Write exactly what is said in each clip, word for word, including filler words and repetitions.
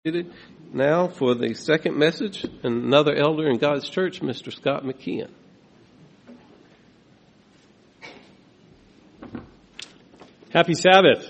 Now for the second message, another elder in God's church, Mister Scott McKeon. Happy Sabbath.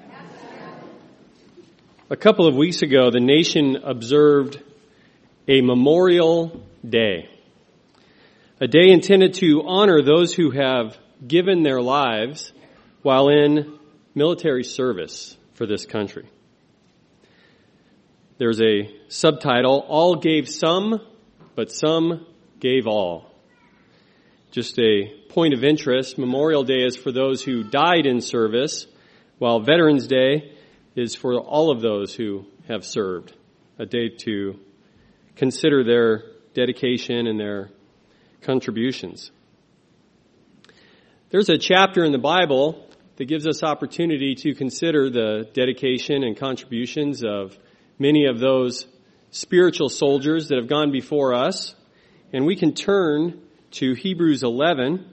A couple of weeks ago, the nation observed a Memorial Day, a day intended to honor those who have given their lives while in military service for this country. There's a subtitle, All Gave Some, but Some Gave All. Just a point of interest, Memorial Day is for those who died in service, while Veterans Day is for all of those who have served, a day to consider their dedication and their contributions. There's a chapter in the Bible that gives us opportunity to consider the dedication and contributions of many of those spiritual soldiers that have gone before us. And we can turn to Hebrews eleven.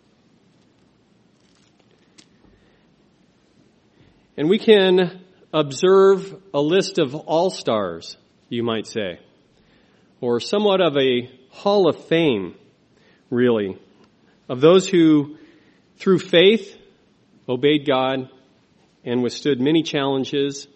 And we can observe a list of all-stars, you might say, or somewhat of a hall of fame, really, of those who, through faith, obeyed God and withstood many challenges.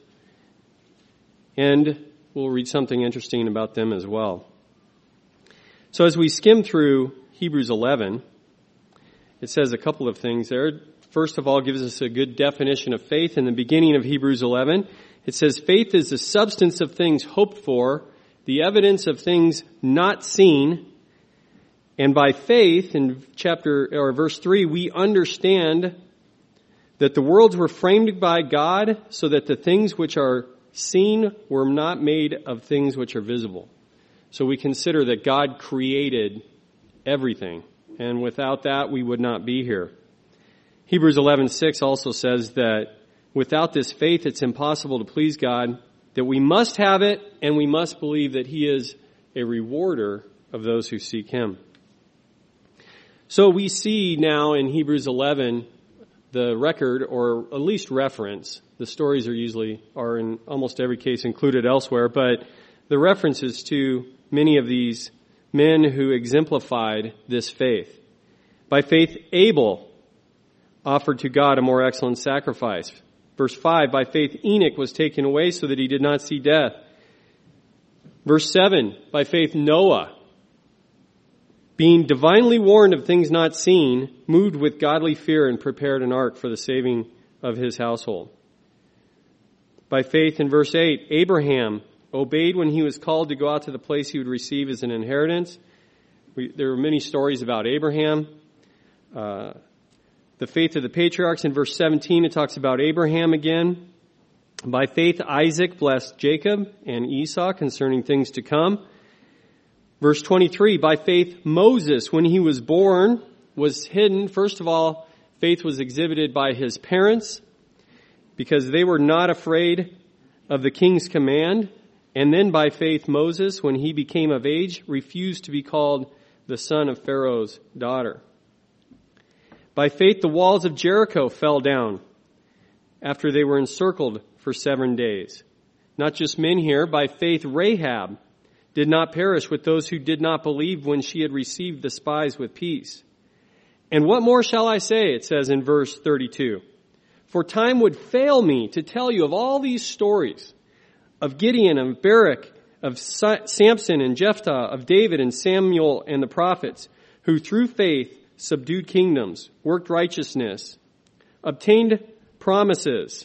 And we'll read something interesting about them as well. So as we skim through Hebrews eleven, it says a couple of things there. First of all, it gives us a good definition of faith. In the beginning of Hebrews eleven, it says, faith is the substance of things hoped for, the evidence of things not seen. And by faith, in chapter or verse three, we understand that the worlds were framed by God so that the things which are seen were not made of things which are visible. So we consider that God created everything, and without that we would not be here. Hebrews eleven six also says that without this faith it's impossible to please God, that we must have it and we must believe that He is a rewarder of those who seek Him. So we see now in Hebrews eleven the record, or at least reference. The stories are usually, are in almost every case included elsewhere, but the references to many of these men who exemplified this faith. By faith, Abel offered to God a more excellent sacrifice. Verse five, by faith, Enoch was taken away so that he did not see death. Verse seven, by faith, Noah, being divinely warned of things not seen, moved with godly fear and prepared an ark for the saving of his household. By faith, in verse eight, Abraham obeyed when he was called to go out to the place he would receive as an inheritance. We, there are many stories about Abraham. Uh, the faith of the patriarchs, in verse seventeen, it talks about Abraham again. By faith, Isaac blessed Jacob and Esau concerning things to come. Verse twenty-three, by faith, Moses, when he was born, was hidden. First of all, faith was exhibited by his parents because they were not afraid of the king's command. And then by faith, Moses, when he became of age, refused to be called the son of Pharaoh's daughter. By faith, the walls of Jericho fell down after they were encircled for seven days. Not just men here. By faith, Rahab did not perish with those who did not believe when she had received the spies with peace. And what more shall I say? It says in verse thirty-two. For time would fail me to tell you of all these stories of Gideon and Barak, of Samson and Jephthah, of David and Samuel and the prophets, who through faith subdued kingdoms, worked righteousness, obtained promises,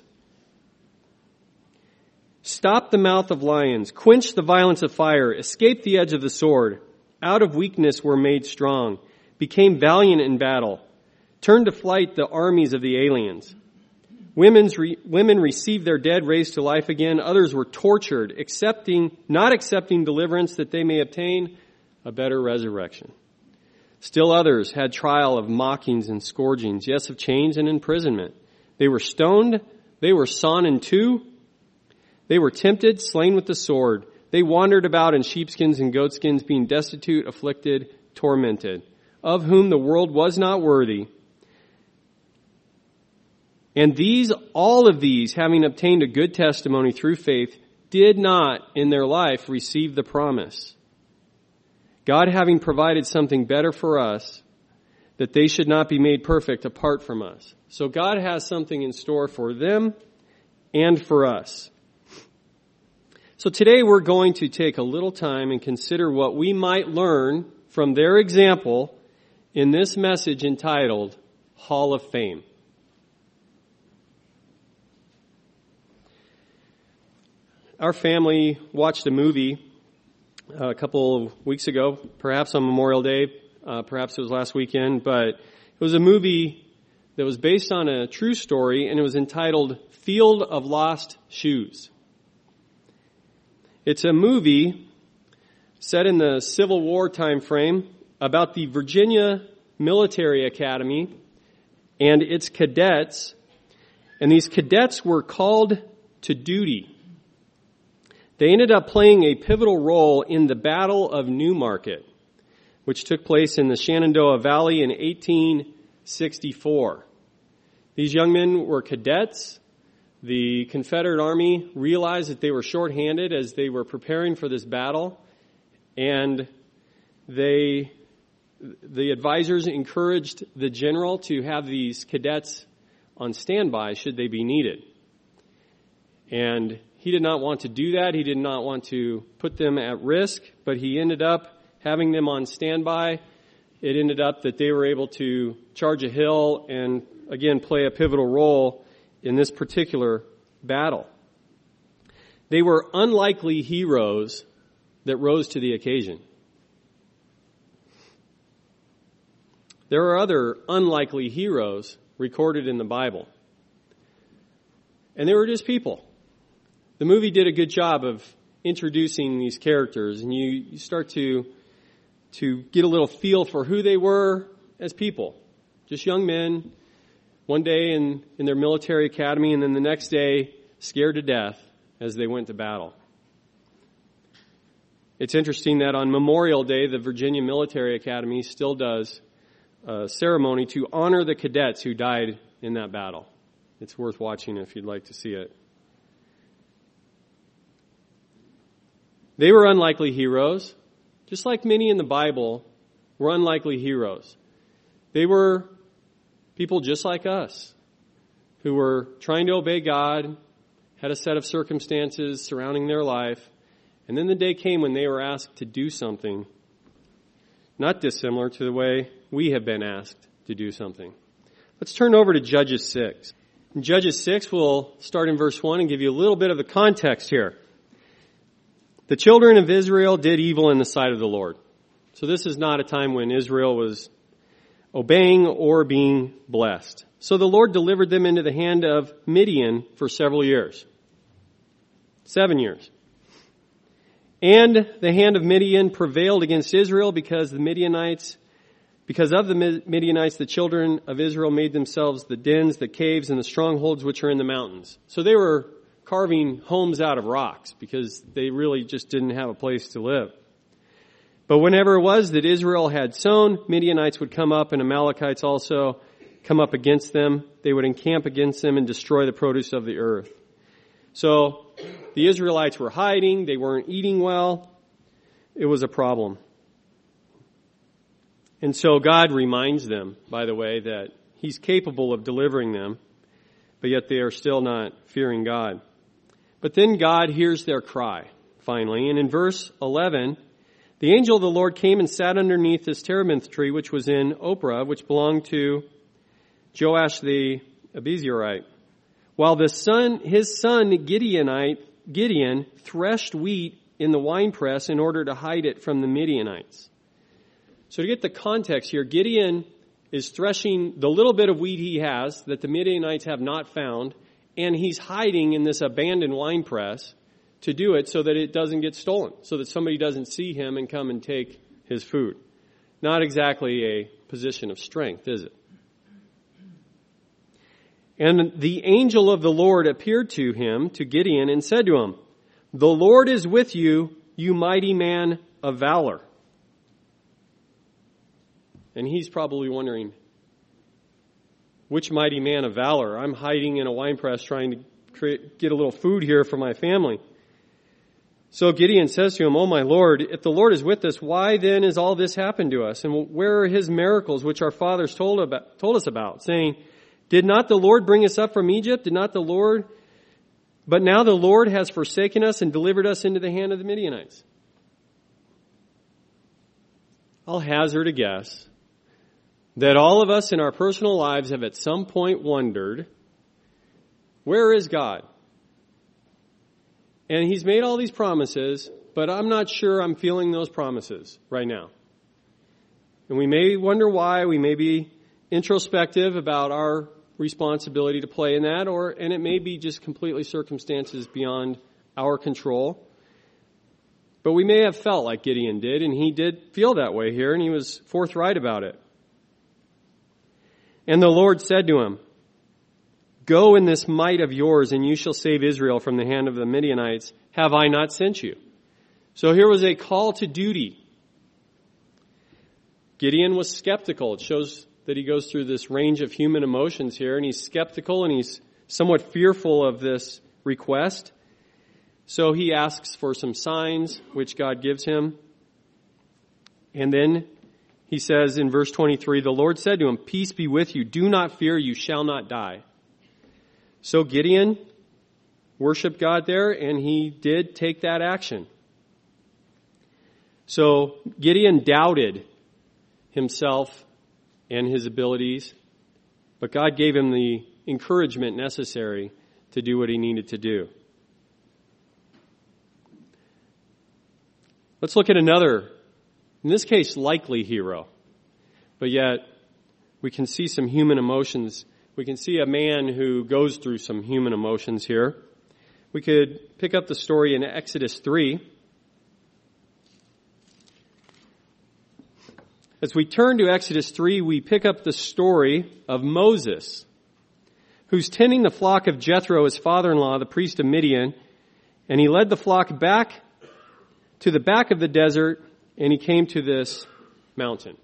stopped the mouth of lions, quenched the violence of fire, escaped the edge of the sword, out of weakness were made strong, became valiant in battle, turned to flight the armies of the aliens. Women's re, women received their dead raised to life again. Others were tortured, accepting, not accepting deliverance that they may obtain a better resurrection. Still others had trial of mockings and scourgings, yes, of chains and imprisonment. They were stoned. They were sawn in two. They were tempted, slain with the sword. They wandered about in sheepskins and goatskins, being destitute, afflicted, tormented, of whom the world was not worthy. And these, all of these, having obtained a good testimony through faith, did not in their life receive the promise. God having provided something better for us, that they should not be made perfect apart from us. So God has something in store for them and for us. So today we're going to take a little time and consider what we might learn from their example in this message entitled Hall of Fame. Our family watched a movie uh, a couple of weeks ago, perhaps on Memorial Day, uh, perhaps it was last weekend, but it was a movie that was based on a true story, and it was entitled Field of Lost Shoes. It's a movie set in the Civil War time frame about the Virginia Military Academy and its cadets, and these cadets were called to duty. They ended up playing a pivotal role in the Battle of Newmarket, which took place in the Shenandoah Valley in eighteen sixty-four. These young men were cadets. The Confederate Army realized that they were shorthanded as they were preparing for this battle, and they, the advisors encouraged the general to have these cadets on standby should they be needed. And he did not want to do that. He did not want to put them at risk, but he ended up having them on standby. It ended up that they were able to charge a hill and, again, play a pivotal role in this particular battle. They were unlikely heroes that rose to the occasion. There are other unlikely heroes recorded in the Bible. And they were just people. The movie did a good job of introducing these characters, and you, you start to, to get a little feel for who they were as people. Just young men, one day in, in their military academy, and then the next day scared to death as they went to battle. It's interesting that on Memorial Day, the Virginia Military Academy still does a ceremony to honor the cadets who died in that battle. It's worth watching if you'd like to see it. They were unlikely heroes, just like many in the Bible were unlikely heroes. They were people just like us who were trying to obey God, had a set of circumstances surrounding their life, and then the day came when they were asked to do something not dissimilar to the way we have been asked to do something. Let's turn over to Judges six. In Judges six, we'll start in verse one and give you a little bit of the context here. The children of Israel did evil in the sight of the Lord. So this is not a time when Israel was obeying or being blessed. So the Lord delivered them into the hand of Midian for several years. Seven years. And the hand of Midian prevailed against Israel because the Midianites, because of the Midianites, the children of Israel made themselves the dens, the caves, and the strongholds which are in the mountains. So they were carving homes out of rocks because they really just didn't have a place to live. But whenever it was that Israel had sown, Midianites would come up and Amalekites also come up against them. They would encamp against them and destroy the produce of the earth. So the Israelites were hiding. They weren't eating well. It was a problem. And so God reminds them, by the way, that He's capable of delivering them, but yet they are still not fearing God. But then God hears their cry, finally. And in verse eleven, the angel of the Lord came and sat underneath this terebinth tree, which was in Ophrah, which belonged to Joash the Abiezrite, while the son, his son Gideonite, Gideon threshed wheat in the winepress in order to hide it from the Midianites. So to get the context here, Gideon is threshing the little bit of wheat he has that the Midianites have not found, and he's hiding in this abandoned winepress to do it so that it doesn't get stolen, so that somebody doesn't see him and come and take his food. Not exactly a position of strength, is it? And the angel of the Lord appeared to him, to Gideon, and said to him, "The Lord is with you, you mighty man of valor." And he's probably wondering, which mighty man of valor? I'm hiding in a winepress trying to create, get a little food here for my family. So Gideon says to him, "Oh my Lord, if the Lord is with us, why then has all this happened to us? And where are his miracles which our fathers told about, told us about, saying, did not the Lord bring us up from Egypt? Did not the Lord, but now the Lord has forsaken us and delivered us into the hand of the Midianites." I'll hazard a guess that all of us in our personal lives have at some point wondered, where is God? And he's made all these promises, but I'm not sure I'm feeling those promises right now. And we may wonder why. We may be introspective about our responsibility to play in that, or and it may be just completely circumstances beyond our control. But we may have felt like Gideon did, and he did feel that way here, and he was forthright about it. And the Lord said to him, "Go in this might of yours, and you shall save Israel from the hand of the Midianites. Have I not sent you?" So here was a call to duty. Gideon was skeptical. It shows that he goes through this range of human emotions here, and he's skeptical and he's somewhat fearful of this request. So he asks for some signs, which God gives him. And then he says in verse twenty-three, the Lord said to him, "Peace be with you. Do not fear. You shall not die." So Gideon worshiped God there, and he did take that action. So Gideon doubted himself and his abilities, but God gave him the encouragement necessary to do what he needed to do. Let's look at another, in this case, likely hero, but yet we can see some human emotions. We can see a man who goes through some human emotions here. We could pick up the story in Exodus three. As we turn to Exodus three, we pick up the story of Moses, who's tending the flock of Jethro, his father-in-law, the priest of Midian, and he led the flock back to the back of the desert, and he came to this mountain.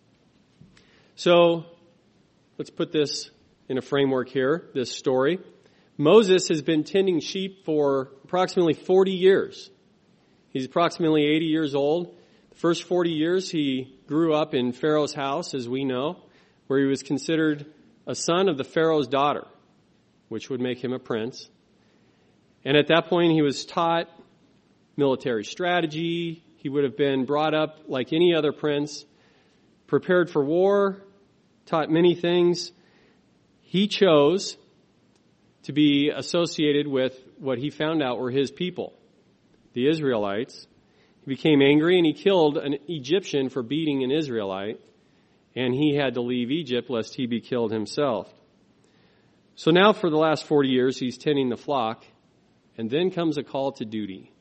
So, let's put this in a framework here, this story. Moses has been tending sheep for approximately forty years. He's approximately eighty years old. The first forty years he grew up in Pharaoh's house, as we know, where he was considered a son of the Pharaoh's daughter, which would make him a prince. And at that point he was taught military strategy. He would have been brought up like any other prince, prepared for war, taught many things. He chose to be associated with what he found out were his people, the Israelites. He became angry and he killed an Egyptian for beating an Israelite, and he had to leave Egypt lest he be killed himself. So now for the last forty years he's tending the flock, and then comes a call to duty.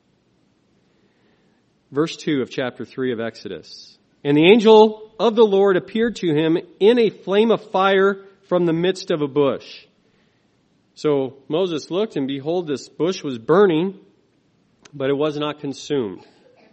Verse two of chapter three of Exodus. "And the angel of the Lord appeared to him in a flame of fire from the midst of a bush." So Moses looked, and behold, this bush was burning, but it was not consumed.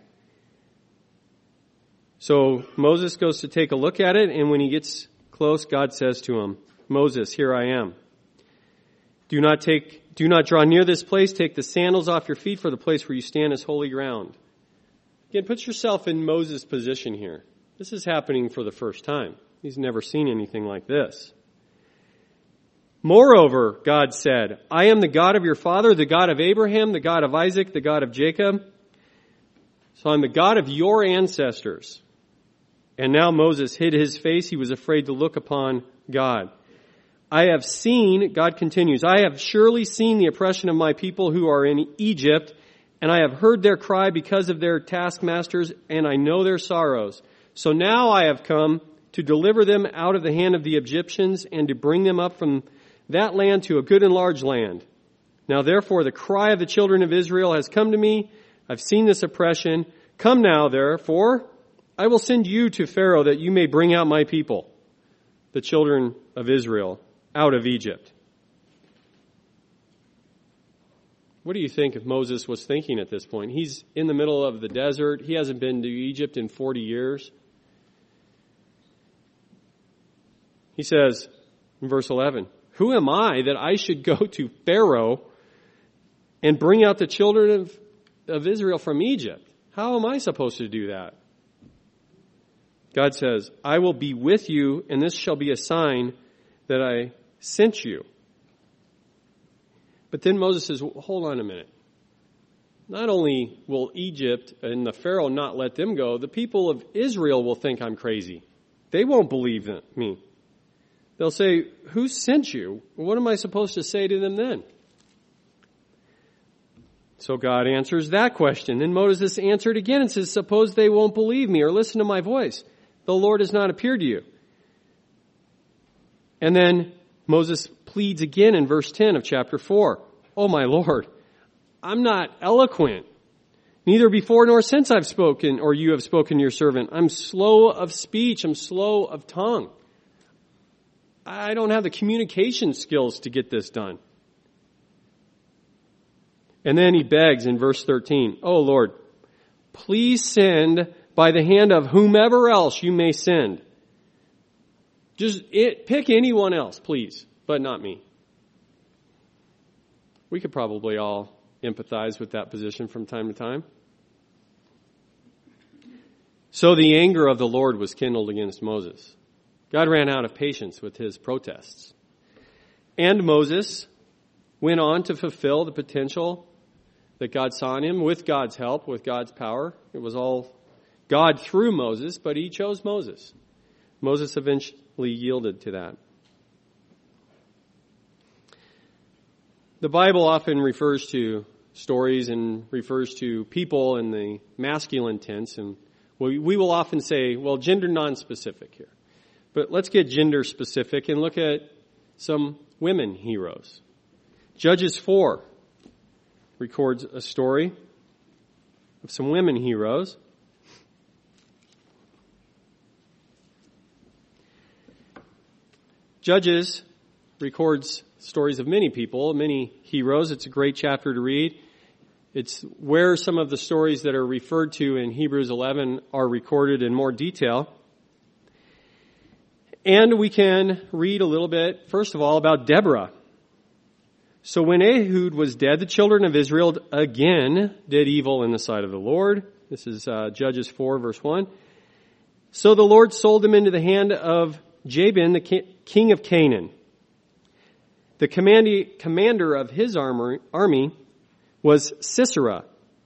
So Moses goes to take a look at it, and when he gets close, God says to him, "Moses, here I am. Do not take, do not draw near this place. Take the sandals off your feet, for the place where you stand is holy ground." Again, put yourself in Moses' position here. This is happening for the first time. He's never seen anything like this. "Moreover," God said, "I am the God of your father, the God of Abraham, the God of Isaac, the God of Jacob. So I'm the God of your ancestors." And now Moses hid his face. He was afraid to look upon God. "I have seen," God continues, "I have surely seen the oppression of my people who are in Egypt, and I have heard their cry because of their taskmasters, and I know their sorrows. So now I have come to deliver them out of the hand of the Egyptians and to bring them up from that land to a good and large land. Now therefore the cry of the children of Israel has come to me. I've seen this oppression. Come now, therefore, I will send you to Pharaoh that you may bring out my people, the children of Israel, out of Egypt." What do you think if Moses was thinking at this point? He's in the middle of the desert. He hasn't been to Egypt in forty years. He says in verse eleven, "Who am I that I should go to Pharaoh and bring out the children of of Israel from Egypt. How am I supposed to do that? God says, I will be with you, and this shall be a sign that I sent you. But then Moses says, hold on a minute. Not only will Egypt and the Pharaoh not let them go, the people of Israel will think I'm crazy. They won't believe me. They'll say, who sent you? What am I supposed to say to them then? So God answers that question. Then Moses answered again and says, suppose they won't believe me or listen to my voice. The Lord has not appeared to you. And then Moses pleads again in verse ten of chapter four. Oh my Lord, I'm not eloquent. Neither before nor since I've spoken or you have spoken to your servant. I'm slow of speech. I'm slow of tongue. I don't have the communication skills to get this done. And then he begs in verse thirteen, oh Lord, please send by the hand of whomever else you may send. Just it, pick anyone else, please, but not me. We could probably all empathize with that position from time to time. So the anger of the Lord was kindled against Moses. God ran out of patience with his protests. And Moses went on to fulfill the potential that God saw in him with God's help, with God's power. It was all God through Moses, but he chose Moses. Moses eventually yielded to that. The Bible often refers to stories and refers to people in the masculine tense, and we, we will often say, well, gender non-specific here. But let's get gender specific and look at some women heroes. Judges four records a story of some women heroes. Judges records stories of many people, many heroes. It's a great chapter to read. It's where some of the stories that are referred to in Hebrews eleven are recorded in more detail. And we can read a little bit, first of all, about Deborah. So when Ehud was dead, the children of Israel again did evil in the sight of the Lord. This is uh, Judges four, verse one. So the Lord sold them into the hand of Jabin, the king of Canaan. The commandi- commander of his armor, army was Sisera.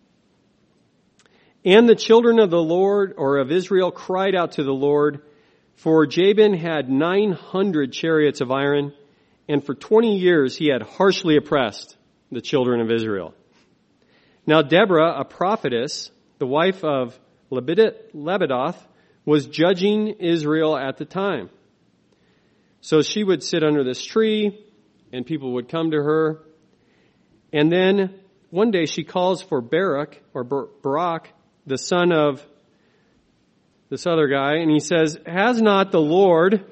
And the children of the Lord, or of Israel, cried out to the Lord, for Jabin had nine hundred chariots of iron, and for twenty years he had harshly oppressed the children of Israel. Now Deborah, a prophetess, the wife of Lebedoth, was judging Israel at the time. So she would sit under this tree, and people would come to her. And then one day she calls for Barak, or Barak, the son of this other guy, and he says, has not the Lord,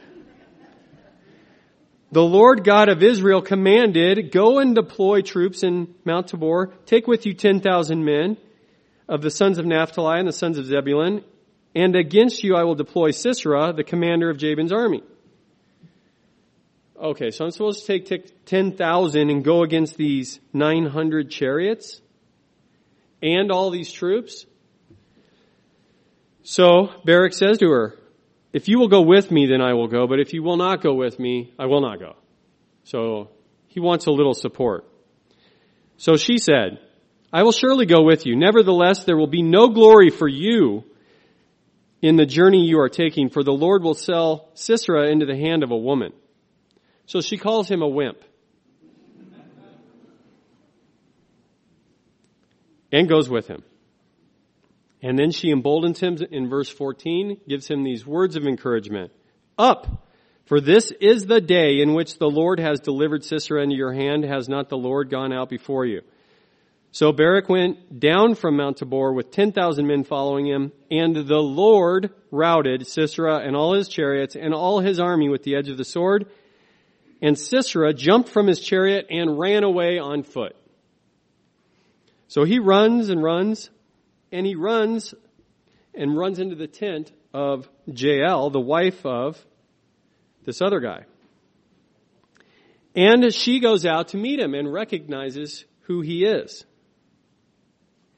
the Lord God of Israel commanded, go and deploy troops in Mount Tabor, take with you ten thousand men of the sons of Naphtali and the sons of Zebulun, and against you I will deploy Sisera, the commander of Jabin's army. Okay, so I'm supposed to take, take ten thousand and go against these nine hundred chariots and all these troops? So Barak says to her, if you will go with me, then I will go, but if you will not go with me, I will not go. So he wants a little support. So she said, I will surely go with you. Nevertheless, there will be no glory for you in the journey you are taking, for the Lord will sell Sisera into the hand of a woman. So she calls him a wimp. And goes with him. And then she emboldens him in verse fourteen, gives him these words of encouragement. Up, for this is the day in which the Lord has delivered Sisera into your hand. Has not the Lord gone out before you? So Barak went down from Mount Tabor with ten thousand men following him, and the Lord routed Sisera and all his chariots and all his army with the edge of the sword. And Sisera jumped from his chariot and ran away on foot. So he runs and runs, and he runs and runs into the tent of Jael, the wife of this other guy. And she goes out to meet him and recognizes who he is.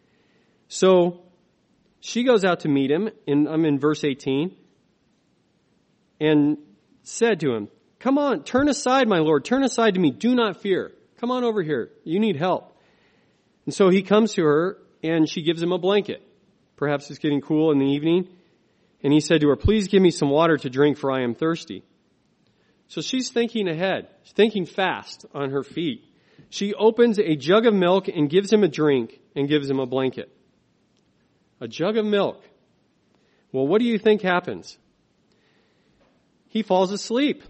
So she goes out to meet him, and I'm in verse eighteen, and said to him, "Come on, turn aside, my Lord, turn aside to me. Do not fear. Come on over here. You need help." And so he comes to her, and she gives him a blanket. Perhaps it's getting cool in the evening. And he said to her, "Please give me some water to drink, for I am thirsty." So she's thinking ahead, she's thinking fast on her feet. She opens a jug of milk and gives him a drink and gives him a blanket. A jug of milk. Well, what do you think happens? He falls asleep.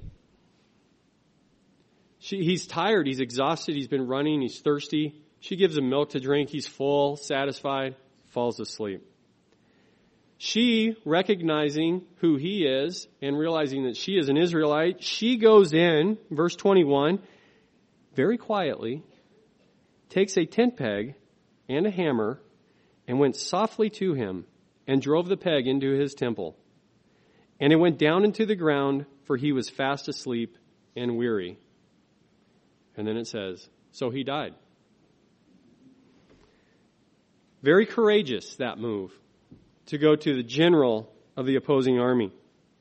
She, he's tired, he's exhausted, he's been running, he's thirsty. She gives him milk to drink, he's full, satisfied, falls asleep. She, recognizing who he is and realizing that she is an Israelite, she goes in, verse twenty-one, very quietly, takes a tent peg and a hammer and went softly to him and drove the peg into his temple. And it went down into the ground, for he was fast asleep and weary. And then it says, so he died. Very courageous, that move, to go to the general of the opposing army.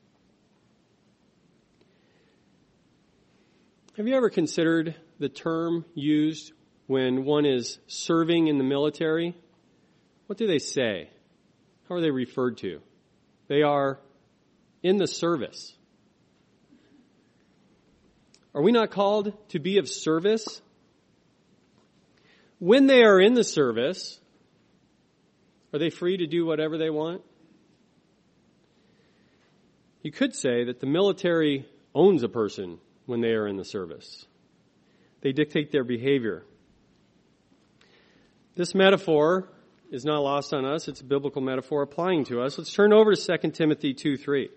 Have you ever considered the term used when one is serving in the military? What do they say? How are they referred to? They are in the service. Are we not called to be of service? When they are in the service, are they free to do whatever they want? You could say that the military owns a person when they are in the service. They dictate their behavior. This metaphor is not lost on us. It's a biblical metaphor applying to us. Let's turn over to Second Timothy two three.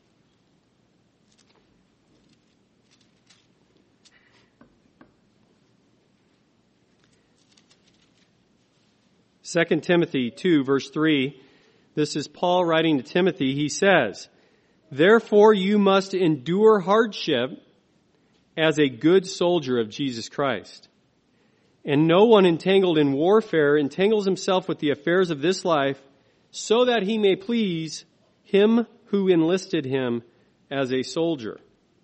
Second Timothy two, verse three, this is Paul writing to Timothy. He says, "Therefore you must endure hardship as a good soldier of Jesus Christ. And no one entangled in warfare entangles himself with the affairs of this life, so that he may please him who enlisted him as a soldier."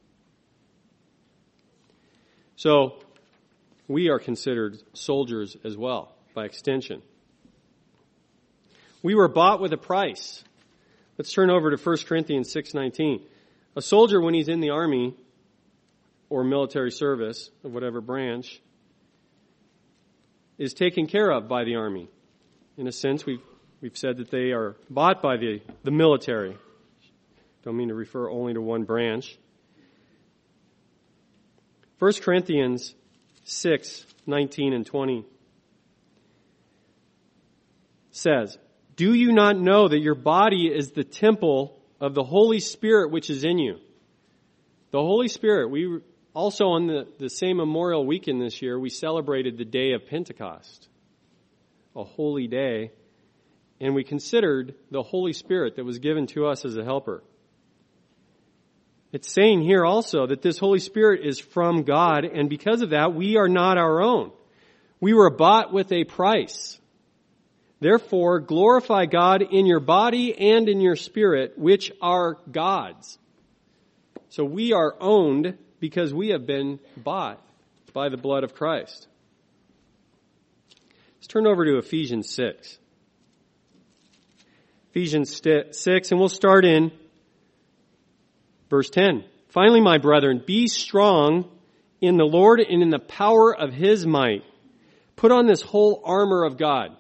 So, we are considered soldiers as well, by extension. We were bought with a price. Let's turn over to First Corinthians six nineteen. A soldier, when he's in the army or military service of whatever branch, is taken care of by the army. In a sense, we've, we've said that they are bought by the, the military. Don't mean to refer only to one branch. First Corinthians six nineteen and twenty says, "Do you not know that your body is the temple of the Holy Spirit which is in you?" The Holy Spirit, we also on the, the same Memorial Weekend this year, we celebrated the day of Pentecost, a holy day, and we considered the Holy Spirit that was given to us as a helper. It's saying here also that this Holy Spirit is from God, and because of that, we are not our own. We were bought with a price. Therefore, glorify God in your body and in your spirit, which are God's. So we are owned because we have been bought by the blood of Christ. Let's turn over to Ephesians six. Ephesians six, and we'll start in verse ten. "Finally, my brethren, be strong in the Lord and in the power of His might. Put on this whole armor of God."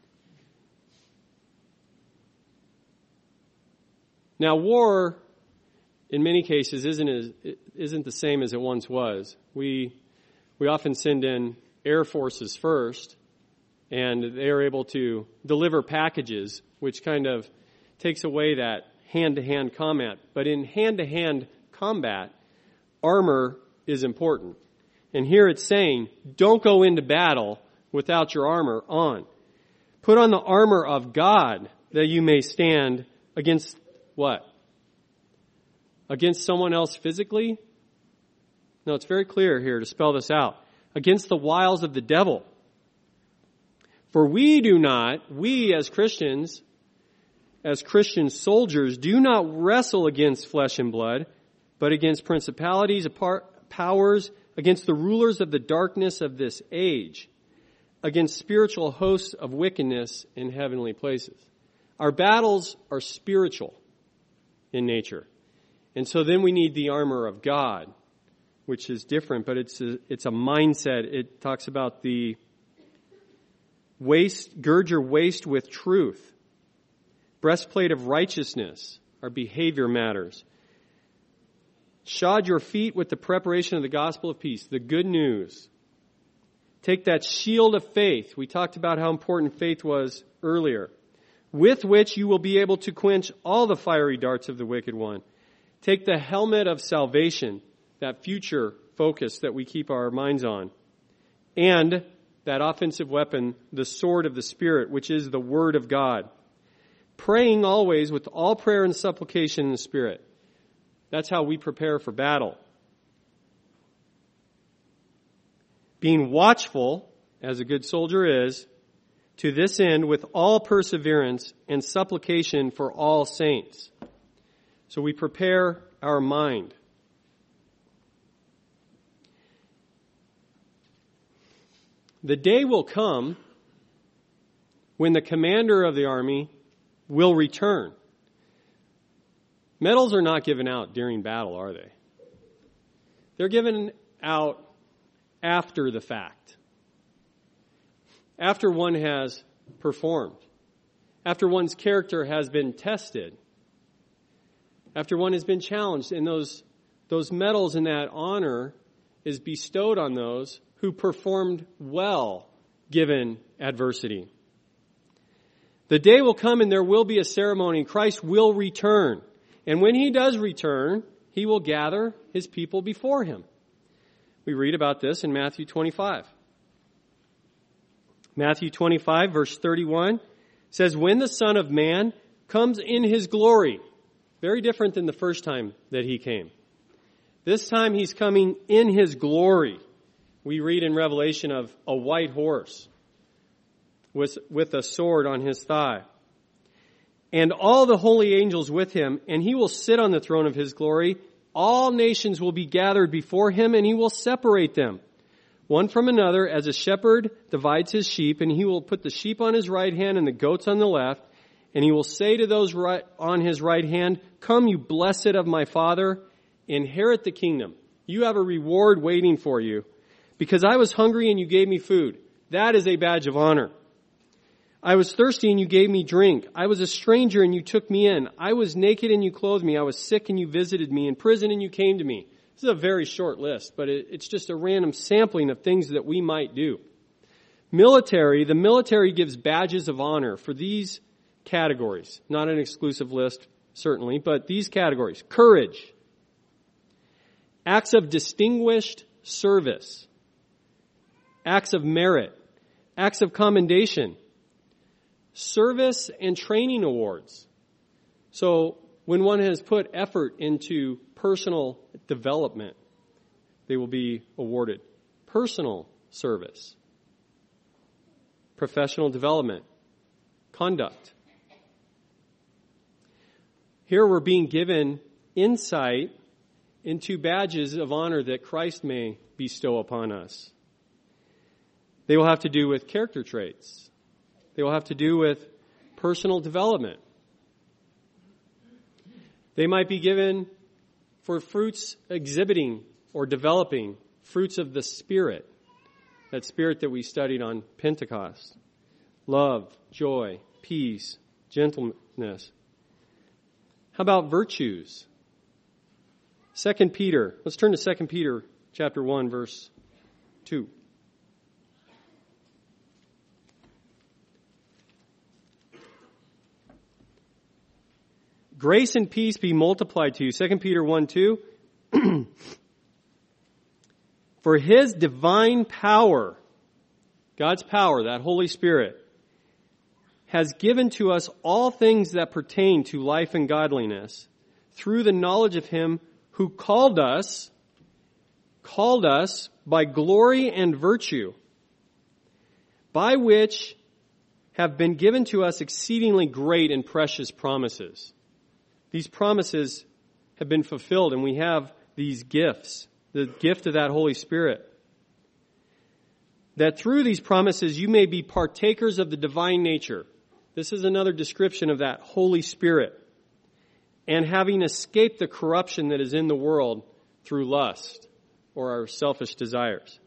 Now, war, in many cases, isn't as, isn't the same as it once was. We we often send in air forces first, and they are able to deliver packages, which kind of takes away that hand-to-hand combat. But in hand-to-hand combat, armor is important. And here it's saying, don't go into battle without your armor on. Put on the armor of God that you may stand against what? Against someone else physically? No, it's very clear here to spell this out. Against the wiles of the devil. For we do not, we as Christians, as Christian soldiers, do not wrestle against flesh and blood, but against principalities, powers, against the rulers of the darkness of this age, against spiritual hosts of wickedness in heavenly places. Our battles are spiritual in nature. And so then we need the armor of God, which is different, but it's a, it's a mindset. It talks about the waist, gird your waist with truth. Breastplate of righteousness, our behavior matters. Shod your feet with the preparation of the gospel of peace, the good news. Take that shield of faith. We talked about how important faith was earlier, with which you will be able to quench all the fiery darts of the wicked one. Take the helmet of salvation, that future focus that we keep our minds on, and that offensive weapon, the sword of the Spirit, which is the Word of God. Praying always with all prayer and supplication in the Spirit. That's how we prepare for battle. Being watchful, as a good soldier is, to this end with all perseverance and supplication for all saints. So we prepare our mind. The day will come when the commander of the army will return. Medals are not given out during battle, are they? They're given out after the fact. After one has performed. After one's character has been tested. After one has been challenged. And those, those medals and that honor is bestowed on those who performed well given adversity. The day will come and there will be a ceremony. Christ will return. And when he does return, he will gather his people before him. We read about this in Matthew twenty-five. Matthew twenty-five, verse thirty-one says, when the Son of Man comes in his glory, very different than the first time that he came. This time he's coming in his glory. We read in Revelation of a white horse with, with a sword on his thigh. And all the holy angels with him, and he will sit on the throne of his glory. All nations will be gathered before him, and he will separate them, one from another, as a shepherd divides his sheep, and he will put the sheep on his right hand and the goats on the left. And he will say to those right, on his right hand, come, you blessed of my Father, inherit the kingdom. You have a reward waiting for you. Because I was hungry and you gave me food. That is a badge of honor. I was thirsty and you gave me drink. I was a stranger and you took me in. I was naked and you clothed me. I was sick and you visited me. In prison and you came to me. This is a very short list, but it, it's just a random sampling of things that we might do. Military, the military gives badges of honor for these categories. Not an exclusive list, certainly, but these categories. Courage. Acts of distinguished service. Acts of merit. Acts of commendation. Service and training awards. So when one has put effort into personal development, they will be awarded personal service, professional development, conduct. Here we're being given insight into badges of honor that Christ may bestow upon us. They will have to do with character traits. They will have to do with personal development. They might be given for fruits exhibiting or developing fruits of the Spirit. That Spirit that we studied on Pentecost. Love, joy, peace, gentleness. How about virtues? Second Peter. Let's turn to Second Peter chapter one, verse two. Grace and peace be multiplied to you. Second Peter one two. For his divine power, God's power, that Holy Spirit, has given to us all things that pertain to life and godliness through the knowledge of him who called us, called us by glory and virtue, by which have been given to us exceedingly great and precious promises. These promises have been fulfilled, and we have these gifts, the gift of that Holy Spirit. That through these promises you may be partakers of the divine nature. This is another description of that Holy Spirit. And having escaped the corruption that is in the world through lust or our selfish desires.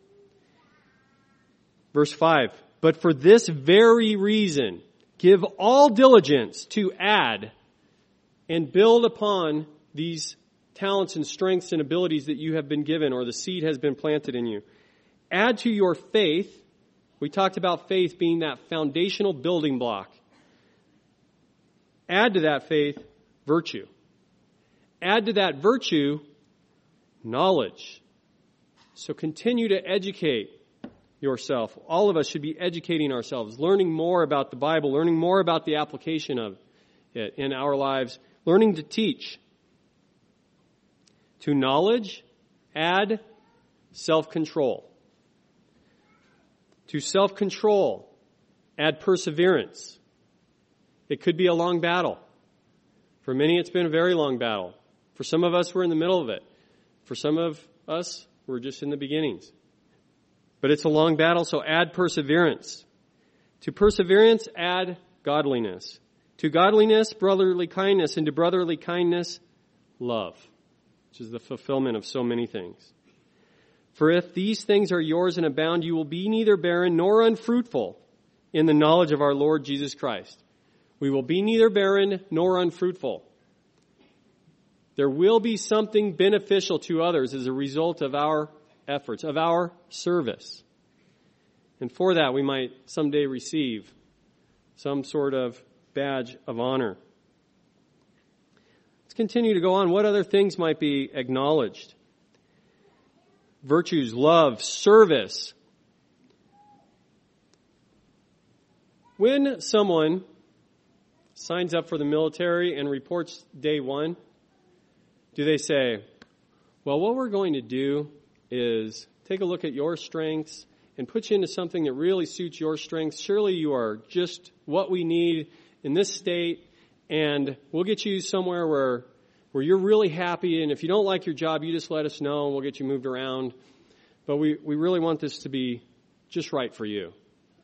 Verse five, but for this very reason, give all diligence to add and build upon these talents and strengths and abilities that you have been given, or the seed has been planted in you. Add to your faith. We talked about faith being that foundational building block. Add to that faith virtue. Add to that virtue knowledge. So continue to educate yourself. All of us should be educating ourselves, learning more about the Bible, learning more about the application of it in our lives, learning to teach. To knowledge, add self-control. To self-control, add perseverance. It could be a long battle. For many, it's been a very long battle. For some of us, we're in the middle of it. For some of us, we're just in the beginnings. But it's a long battle, so add perseverance. To perseverance, add godliness. To godliness, brotherly kindness. And to brotherly kindness, love, which is the fulfillment of so many things. For if these things are yours and abound, you will be neither barren nor unfruitful in the knowledge of our Lord Jesus Christ. We will be neither barren nor unfruitful. There will be something beneficial to others as a result of our efforts, of our service. And for that, we might someday receive some sort of badge of honor. Let's continue to go on. What other things might be acknowledged? Virtues, love, service. When someone signs up for the military and reports day one, do they say, well, what we're going to do is take a look at your strengths and put you into something that really suits your strengths. Surely you are just what we need in this state, and we'll get you somewhere where where you're really happy, and if you don't like your job, you just let us know, and we'll get you moved around. But we, we really want this to be just right for you.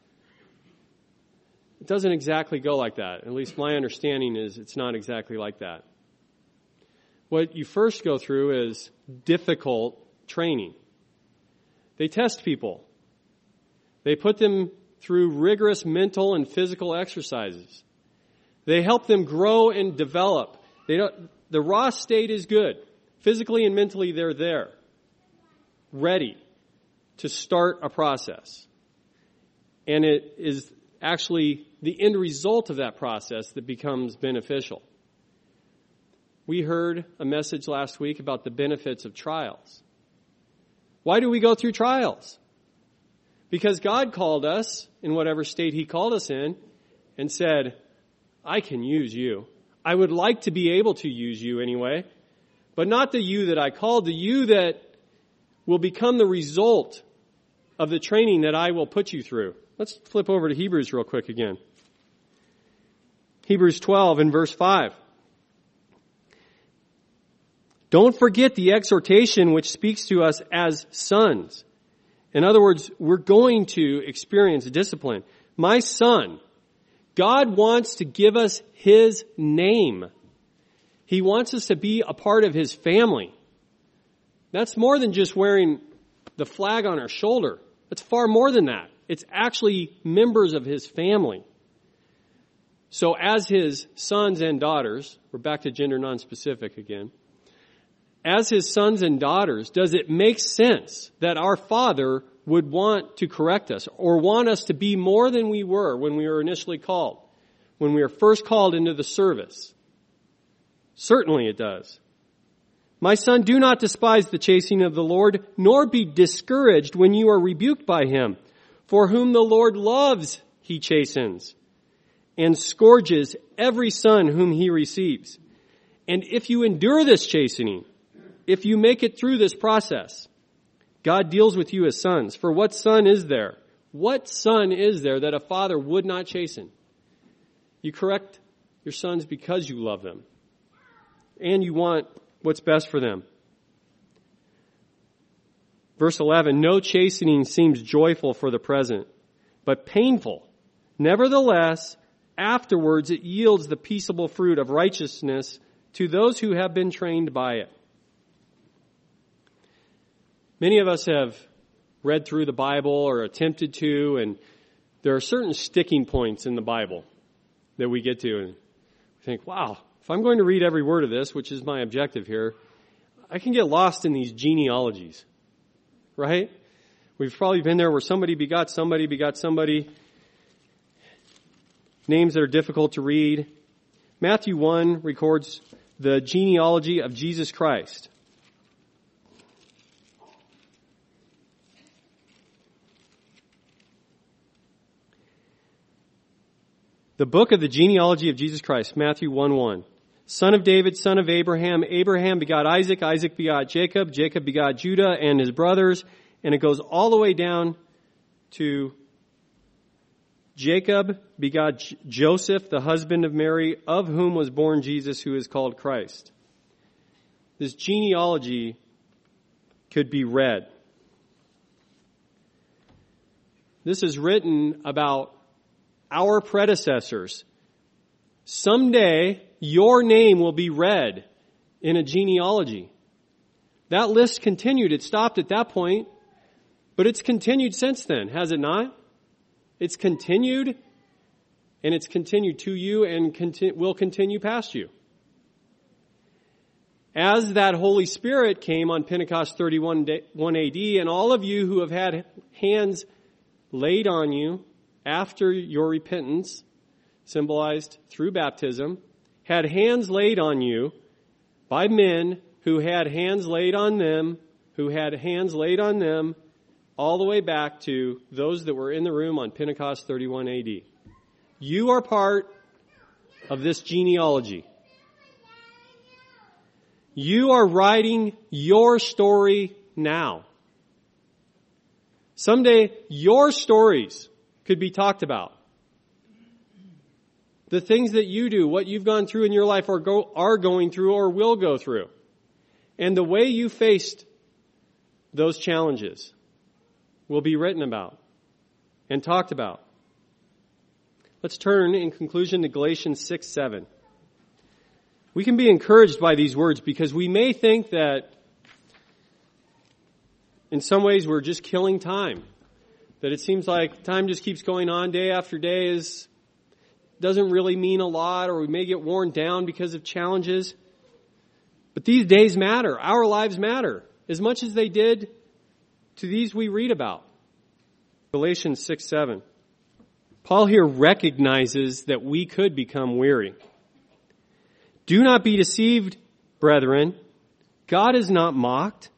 It doesn't exactly go like that. At least my understanding is it's not exactly like that. What you first go through is difficult training. They test people. They put them through rigorous mental and physical exercises. They help them grow and develop. They don't, the raw state is good. Physically and mentally, they're there, ready to start a process. And it is actually the end result of that process that becomes beneficial. We heard a message last week about the benefits of trials. Why do we go through trials? Because God called us in whatever state He called us in and said, I can use you. I would like to be able to use you anyway, but not the you that I called, the you that will become the result of the training that I will put you through. Let's flip over to Hebrews real quick again. Hebrews twelve and verse five. Don't forget the exhortation which speaks to us as sons. In other words, we're going to experience discipline. My son, God wants to give us His name. He wants us to be a part of His family. That's more than just wearing the flag on our shoulder. It's far more than that. It's actually members of His family. So as His sons and daughters, we're back to gender non-specific again. As His sons and daughters, does it make sense that our Father would want to correct us or want us to be more than we were when we were initially called, when we were first called into the service? Certainly it does. My son, do not despise the chastening of the Lord, nor be discouraged when you are rebuked by Him. For whom the Lord loves, He chastens, and scourges every son whom He receives. And if you endure this chastening, if you make it through this process, God deals with you as sons. For what son is there? What son is there that a father would not chasten? You correct your sons because you love them. And you want what's best for them. Verse eleven, no chastening seems joyful for the present, but painful. Nevertheless, afterwards it yields the peaceable fruit of righteousness to those who have been trained by it. Many of us have read through the Bible or attempted to, and there are certain sticking points in the Bible that we get to and think, wow, if I'm going to read every word of this, which is my objective here, I can get lost in these genealogies, right? We've probably been there where somebody begot somebody, begot somebody, names that are difficult to read. Matthew one records the genealogy of Jesus Christ. The book of the genealogy of Jesus Christ, Matthew one one. Son of David, son of Abraham. Abraham begot Isaac. Isaac begot Jacob. Jacob begot Judah and his brothers. And it goes all the way down to Jacob begot J- Joseph, the husband of Mary, of whom was born Jesus, who is called Christ. This genealogy could be read. This is written about our predecessors. Someday, your name will be read in a genealogy. That list continued. It stopped at that point, but it's continued since then, has it not? It's continued, and it's continued to you and conti- will continue past you. As that Holy Spirit came on Pentecost thirty-one A D, and all of you who have had hands laid on you after your repentance, symbolized through baptism, had hands laid on you by men who had hands laid on them, who had hands laid on them, all the way back to those that were in the room on Pentecost thirty-one A D. You are part of this genealogy. You are writing your story now. Someday, your stories could be talked about. The things that you do, what you've gone through in your life or go, are going through or will go through. And the way you faced those challenges will be written about and talked about. Let's turn in conclusion to Galatians six seven. We can be encouraged by these words because we may think that in some ways we're just killing time. That it seems like time just keeps going on day after day is doesn't really mean a lot, or we may get worn down because of challenges. But these days matter. Our lives matter as much as they did to these we read about. Galatians six seven. Paul here recognizes that we could become weary. Do not be deceived, brethren. God is not mocked.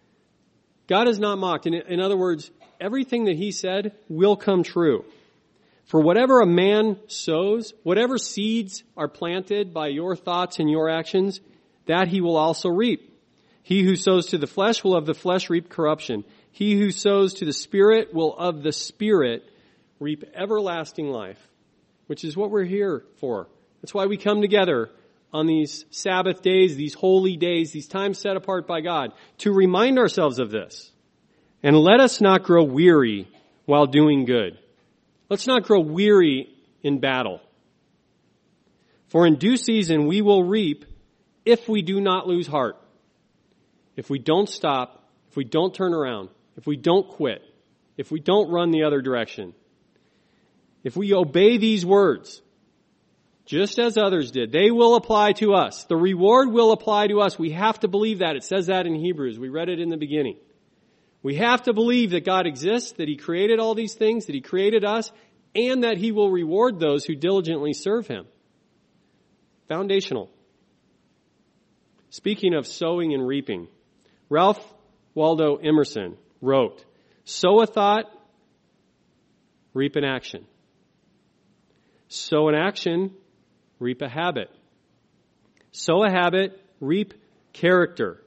God is not mocked. In, in other words, everything that he said will come true. For whatever a man sows, whatever seeds are planted by your thoughts and your actions, that he will also reap. He who sows to the flesh will of the flesh reap corruption. He who sows to the Spirit will of the Spirit reap everlasting life, which is what we're here for. That's why we come together on these Sabbath days, these holy days, these times set apart by God, to remind ourselves of this. And let us not grow weary while doing good. Let's not grow weary in battle. For in due season we will reap if we do not lose heart. If we don't stop, if we don't turn around, if we don't quit, if we don't run the other direction. If we obey these words, just as others did, they will apply to us. The reward will apply to us. We have to believe that. It says that in Hebrews. We read it in the beginning. We have to believe that God exists, that he created all these things, that he created us, and that he will reward those who diligently serve him. Foundational. Speaking of sowing and reaping, Ralph Waldo Emerson wrote, sow a thought, reap an action. Sow an action, reap a habit. Sow a habit, reap character.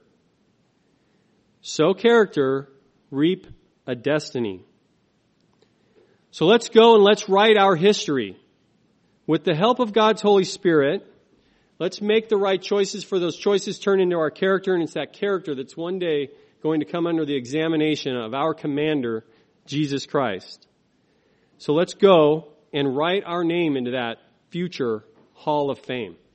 Sow character, reap a destiny. So let's go and let's write our history. with the help of God's Holy Spirit, let's make the right choices, for those choices turn into our character, and it's that character that's one day going to come under the examination of our commander, Jesus Christ. So let's go and write our name into that future Hall of Fame.